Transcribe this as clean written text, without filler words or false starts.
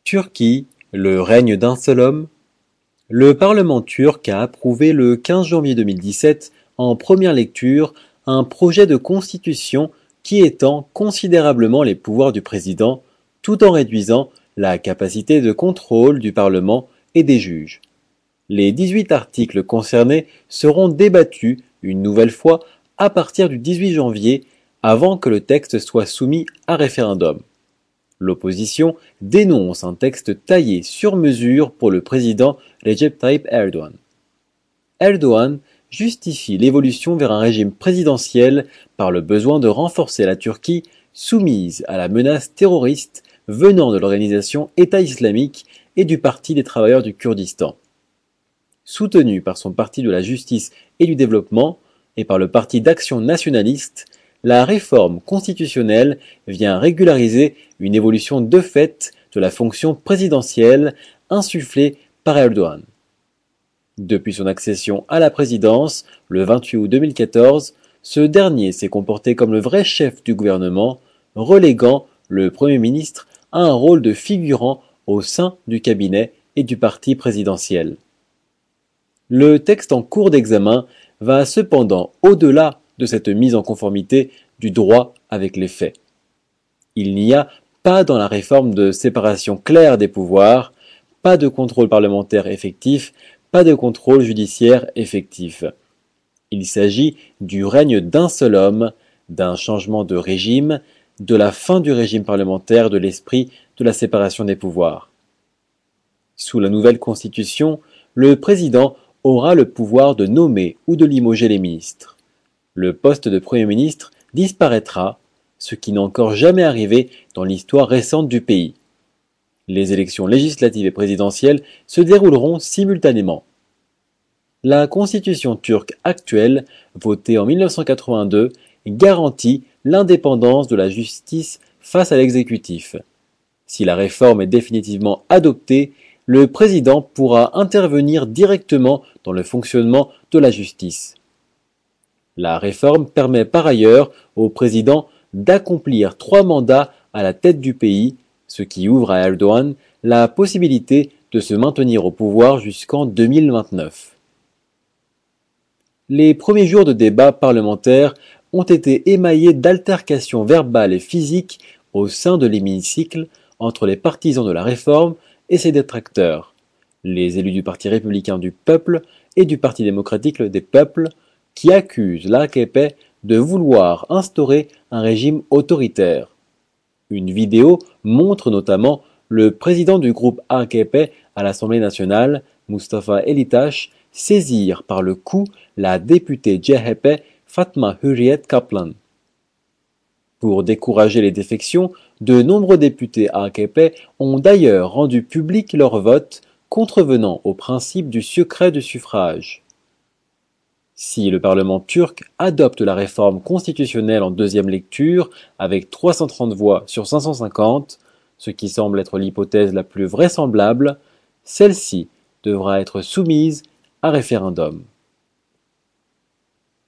Turquie, le règne d'un seul homme. Le Parlement turc a approuvé le 15 janvier 2017, en première lecture, un projet de constitution qui étend considérablement les pouvoirs du président, tout en réduisant la capacité de contrôle du Parlement et des juges. Les 18 articles concernés seront débattus une nouvelle fois à partir du 18 janvier, avant que le texte soit soumis à référendum. L'opposition dénonce un texte taillé sur mesure pour le président Recep Tayyip Erdoğan. Erdoğan justifie l'évolution vers un régime présidentiel par le besoin de renforcer la Turquie soumise à la menace terroriste venant de l'organisation État islamique et du Parti des travailleurs du Kurdistan. Soutenu par son Parti de la justice et du développement et par le Parti d'action nationaliste, la réforme constitutionnelle vient régulariser une évolution de fait de la fonction présidentielle insufflée par Erdoğan. Depuis son accession à la présidence, le 28 août 2014, ce dernier s'est comporté comme le vrai chef du gouvernement, reléguant le Premier ministre à un rôle de figurant au sein du cabinet et du parti présidentiel. Le texte en cours d'examen va cependant au-delà de cette mise en conformité du droit avec les faits. Il n'y a pas dans la réforme de séparation claire des pouvoirs, pas de contrôle parlementaire effectif, pas de contrôle judiciaire effectif. Il s'agit du règne d'un seul homme, d'un changement de régime, de la fin du régime parlementaire, de l'esprit de la séparation des pouvoirs. Sous la nouvelle constitution, le président aura le pouvoir de nommer ou de limoger les ministres. Le poste de Premier ministre disparaîtra, ce qui n'est encore jamais arrivé dans l'histoire récente du pays. Les élections législatives et présidentielles se dérouleront simultanément. La constitution turque actuelle, votée en 1982, garantit l'indépendance de la justice face à l'exécutif. Si la réforme est définitivement adoptée, le président pourra intervenir directement dans le fonctionnement de la justice. La réforme permet par ailleurs au président d'accomplir 3 mandats à la tête du pays, ce qui ouvre à Erdoğan la possibilité de se maintenir au pouvoir jusqu'en 2029. Les premiers jours de débat parlementaire ont été émaillés d'altercations verbales et physiques au sein de l'hémicycle entre les partisans de la réforme et ses détracteurs, les élus du Parti républicain du peuple et du Parti démocratique des peuples, qui accusent l'AKP de vouloir instaurer un régime autoritaire. Une vidéo montre notamment le président du groupe AKP à l'Assemblée nationale, Mustafa Elitaş, saisir par le cou la députée CHP Fatma Hürriyet Kaplan. Pour décourager les défections, de nombreux députés AKP ont d'ailleurs rendu public leur vote, contrevenant au principe du secret du suffrage. Si le Parlement turc adopte la réforme constitutionnelle en deuxième lecture avec 330 voix sur 550, ce qui semble être l'hypothèse la plus vraisemblable, celle-ci devra être soumise à référendum.